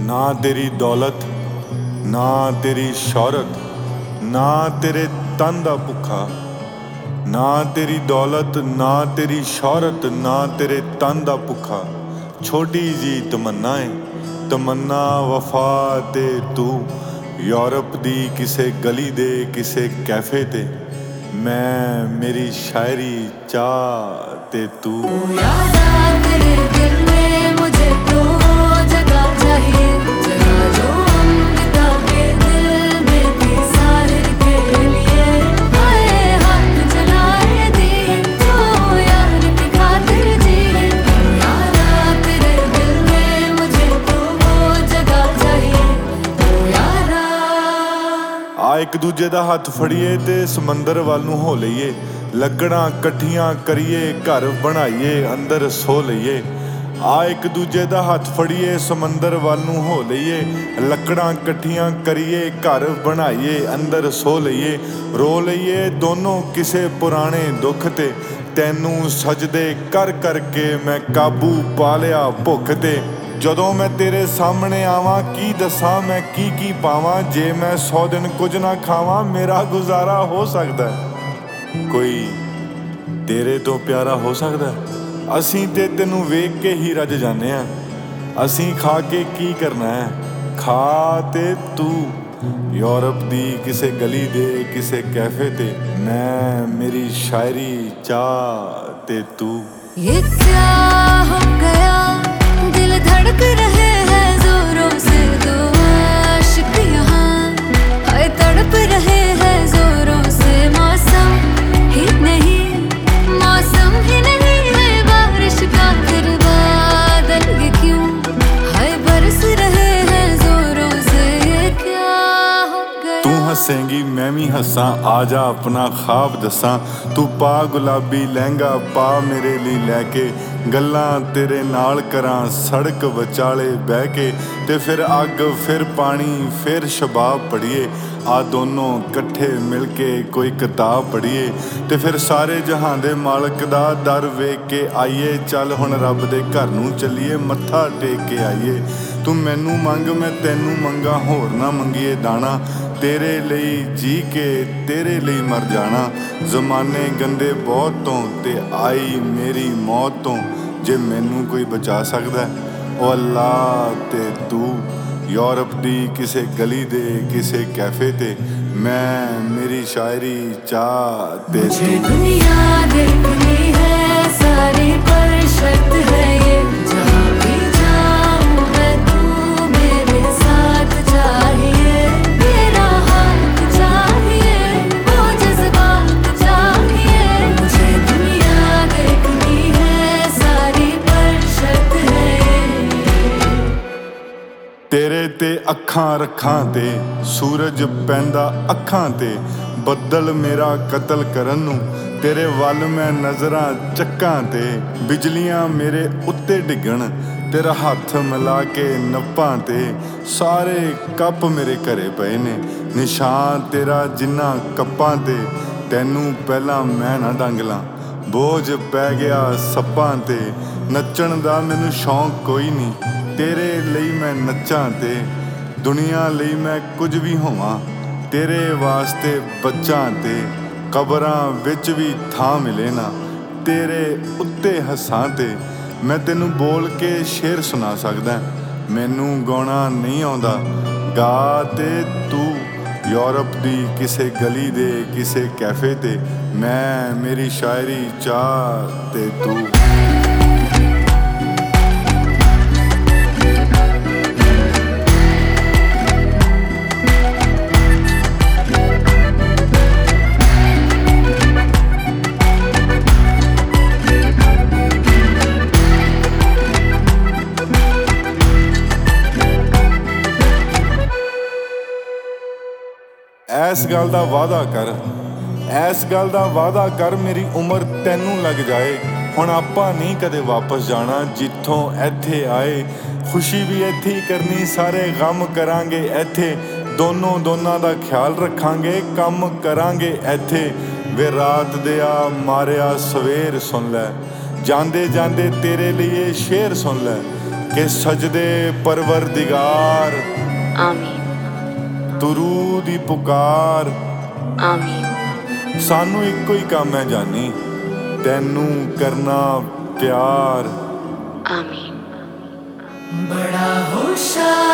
ना तेरी दौलत ना तेरी शौहरत ना तेरे तन दा भुखा, ना तेरी दौलत ना तेरी शौहरत ना तेरे तन दा भुखा। छोटी जी तमन्ना है, तमन्ना वफा ते तू यूरोप दी किसे गली दे किसे कैफे ते मैं मेरी शायरी चाह ते तू। तेरे दिल में मुझे तो जगह चाहिए, जगह जो अमृता के दिल में थी साहिर के लिए। आए हाथ जलाए दिन तो यार की खातिर जिए। यारा तेरे दिल में मुझे तो जगह चाहिए, यारा। आ एक दूजे दा हथ फड़िए ते समंदर वाल नूं हो लईए, ਲੱਕੜਾਂ ਇਕੱਠੀਆਂ ਕਰੀਏ ਘਰ ਬਣਾਈਏ ਅੰਦਰ ਸੋ ਲਈਏ। ਆ ਇੱਕ ਦੂਜੇ ਦਾ ਹੱਥ ਫੜੀਏ ਸਮੁੰਦਰ ਵੱਲ ਨੂੰ ਹੋ ਲਈਏ, ਲੱਕੜਾਂ ਇਕੱਠੀਆਂ ਕਰੀਏ ਘਰ ਬਣਾਈਏ ਅੰਦਰ ਸੋ ਲਈਏ। ਰੋ ਲਈਏ ਦੋਨੋਂ ਕਿਸੇ ਪੁਰਾਣੇ ਦੁੱਖ ਤੇ, ਤੈਨੂੰ ਸਜਦੇ ਕਰ ਕਰਕੇ ਮੈਂ ਕਾਬੂ ਪਾ ਲਿਆ ਭੁੱਖ ਤੇ। ਜਦੋਂ ਮੈਂ ਤੇਰੇ ਸਾਹਮਣੇ ਆਵਾਂ ਕੀ ਦੱਸਾਂ ਮੈਂ ਕੀ ਪਾਵਾਂ, ਜੇ ਮੈਂ 100 ਦਿਨ ਕੁਝ ਨਾ ਖਾਵਾਂ ਮੇਰਾ ਗੁਜ਼ਾਰਾ ਹੋ ਸਕਦਾ। ਕੋਈ ਤੇਰੇ ਤੋਂ ਪਿਆਰਾ ਹੋ ਸਕਦਾ? ਅਸੀਂ ਤੇ ਤੈਨੂੰ ਵੇਖ ਕੇ ਹੀ ਰੱਜ ਜਾਂਦੇ ਹਾਂ। ਅਸੀਂ ਖਾ ਕੇ ਕੀ ਕਰਨਾ ਹੈ, ਖਾ ਤੇ ਤੂੰ यूरोप दी किसे गली दे किसे कैफे ते मैं मेरी शायरी चाह ते तू। ये क्या हो गया दिल धड़क रहे हैं जोरों से, दो आशिक यहाँ आए तड़प रहे हैं जोरों से। मौसम ही नहीं है बारिश का, फिर बादल ये क्यों हाय बरस रहे हैं जोरों से। ये क्या हो गया? तू हसेंगी मैं भी हसां, आजा अपना ख्वाब दसां। तू पा गुलाबी लहंगा पा मेरे लिए लैके, गल्लां तेरे नाल करां सड़क विचाले बह के। ते फिर अग फिर पानी फिर शबाब पढ़िए, आ दोनों कट्ठे मिल के कोई किताब पढ़िए। ते फिर सारे जहां दे मालक दा दर वेख के आइए, चल हुण रब दे घर नूं चलीए मत्था टेक के आइए। तू मैनू मंग मैं तैनू मंगा होर ना मंगीए दाना, तेरे लिए जी के तेरे लिए मर जाना। जमाने गंदे बहुत तो ते आई मेरी मौत तो, जे मैनू कोई बचा सकदा ओ अल्लाह ते तू। यूरोप दी किसे गली दे किसे कैफे ते मैं मेरी शायरी चाह ते तू। दुनिया देखनी है सारी पर शर्त है ये, जहाँ भी जाऊँ मैं तू मेरे साथ चाहिए। मेरा हाथ चाहिए वो जज्बात चाहिए, मुझे दुनिया देखनी है सारी पर शर्त है ये। तेरे ते अखां रखां ते सूरज पैंदा अखां ते, ਬੱਦਲ ਮੇਰਾ ਕਤਲ ਕਰਨ ਨੂੰ ਤੇਰੇ ਵੱਲ ਮੈਂ ਨਜ਼ਰਾਂ ਚੱਕਾਂ ਤੇ। ਬਿਜਲੀਆਂ ਮੇਰੇ ਉੱਤੇ ਡਿੱਗਣ ਤੇਰਾ ਹੱਥ ਮਿਲਾ ਕੇ ਨੱਪਾਂ ਤੇ, ਸਾਰੇ ਕੱਪ ਮੇਰੇ ਘਰੇ ਪਏ ਨੇ ਨਿਸ਼ਾਨ ਤੇਰਾ ਜਿੰਨਾ ਕੱਪਾਂ ਤੇ। ਤੈਨੂੰ ਪਹਿਲਾਂ ਮੈਂ ਨਾ ਡੰਗ ਲਾਂ ਬੋਝ ਪੈ ਗਿਆ ਸੱਪਾਂ ਤੇ, ਨੱਚਣ ਦਾ ਮੈਨੂੰ ਸ਼ੌਂਕ ਕੋਈ ਨਹੀਂ ਤੇਰੇ ਲਈ ਮੈਂ ਨੱਚਾਂ ਤੇ। ਦੁਨੀਆ ਲਈ ਮੈਂ ਕੁਝ ਵੀ ਹੋਵਾਂ ਤੇਰੇ ਵਾਸਤੇ ਬੱਚਾਂ ਤੇ, ਕਬਰਾਂ ਵਿੱਚ ਵੀ ਥਾਂ ਮਿਲੇ ਨਾ ਤੇਰੇ ਉੱਤੇ ਹੱਸਾਂ ਤੇ। ਮੈਂ ਤੈਨੂੰ ਬੋਲ ਕੇ ਸ਼ੇਰ ਸੁਣਾ ਸਕਦਾ, ਮੈਨੂੰ ਗਾਉਣਾ ਨਹੀਂ ਆਉਂਦਾ ਗਾ ਤੇ ਤੂੰ। यूरोप दी किसे गली दे किसे कैफे ते मैं मेरी शायरी चाह ते तू। ਐਸ ਗੱਲ ਦਾ ਵਾਅਦਾ ਕਰ, ਐਸ ਗੱਲ ਦਾ ਵਾਅਦਾ ਕਰ ਮੇਰੀ ਉਮਰ ਤੈਨੂੰ ਲੱਗ ਜਾਏ। ਹੁਣ ਆਪਾਂ ਨਹੀਂ ਕਦੇ ਵਾਪਸ ਜਾਣਾ ਜਿੱਥੋਂ ਇੱਥੇ ਆਏ, ਖੁਸ਼ੀ ਵੀ ਇੱਥੇ ਹੀ ਕਰਨੀ ਸਾਰੇ ਗਮ ਕਰਾਂਗੇ ਇੱਥੇ। ਦੋਨਾਂ ਦਾ ਖਿਆਲ ਰੱਖਾਂਗੇ ਕੰਮ ਕਰਾਂਗੇ ਇੱਥੇ। ਵੇ ਰਾਤ ਦਿਆ ਮਾਰਿਆ ਸਵੇਰ ਸੁਣ ਲੈ, ਜਾਂਦੇ ਜਾਂਦੇ ਤੇਰੇ ਲਈ ਇਹ ਸ਼ੇਰ ਸੁਣ ਲੈ। ਕਿ ਸਜਦੇ ਪਰਵਰਦਿਗਾਰ ਆਮੀਨ ਤੂੰ ਰੂਹ ਦੀ ਪੁਕਾਰ। ਆਮੀਨ ਸਾਨੂੰ ਇੱਕੋ ਹੀ ਕੰਮ ਹੈ ਜਾਨੀ, ਤੈਨੂੰ ਕਰਨਾ ਪਿਆਰ। ਆਮੀਨ। बड़ा होशियार